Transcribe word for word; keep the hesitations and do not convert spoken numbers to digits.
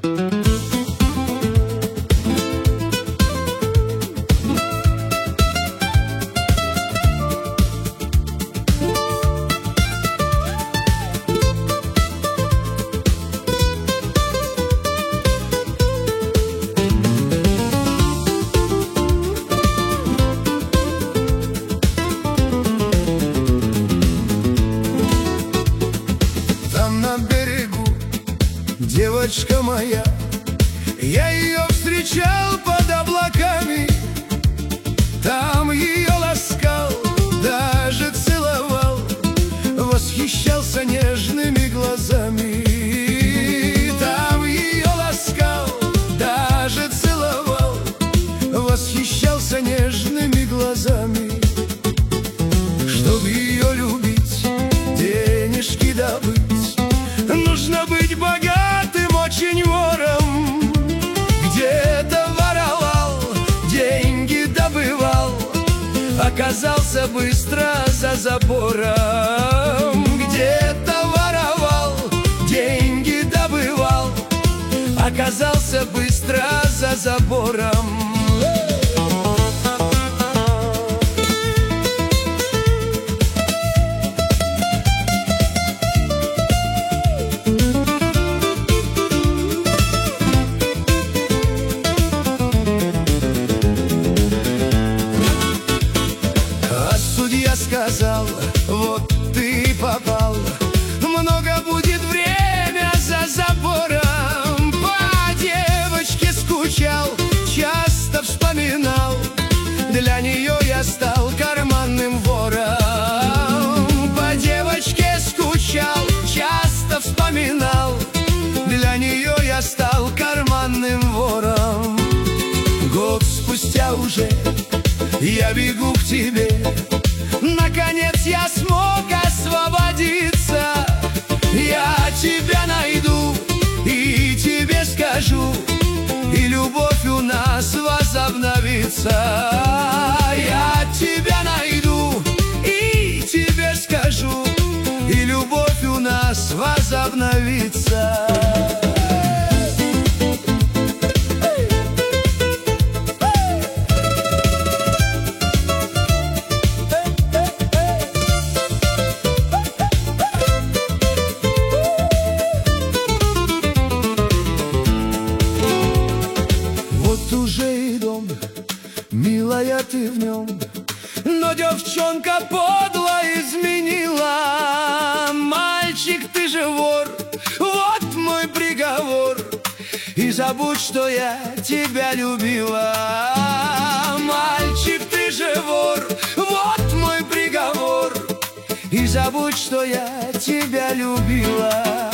Девочка моя, я ее встречал под облаками, там ее ласкал, даже целовал, восхищался нежными глазами. Там ее ласкал, даже целовал, восхищался нежными глазами. Чтоб ее любить, денежки добыть, нужно быть богатым очень вором. Где-то воровал, деньги добывал, оказался быстро за забором. Где-то воровал, деньги добывал, оказался быстро за забором. Сказал, вот ты попал, много будет время за забором. По девочке скучал, часто вспоминал, для нее я стал карманным вором. По девочке скучал, часто вспоминал, для нее я стал карманным вором. Год спустя уже я бегу к тебе, наконец я смог освободиться. Я тебя найду и тебе скажу, и любовь у нас возобновится. Я тебя найду и тебе скажу, и любовь у нас возобновится. Уже и дом, милая, ты в нем, но девчонка подло изменила. Мальчик, ты же вор, вот мой приговор, и забудь, что я тебя любила. Мальчик, ты же вор, вот мой приговор, и забудь, что я тебя любила.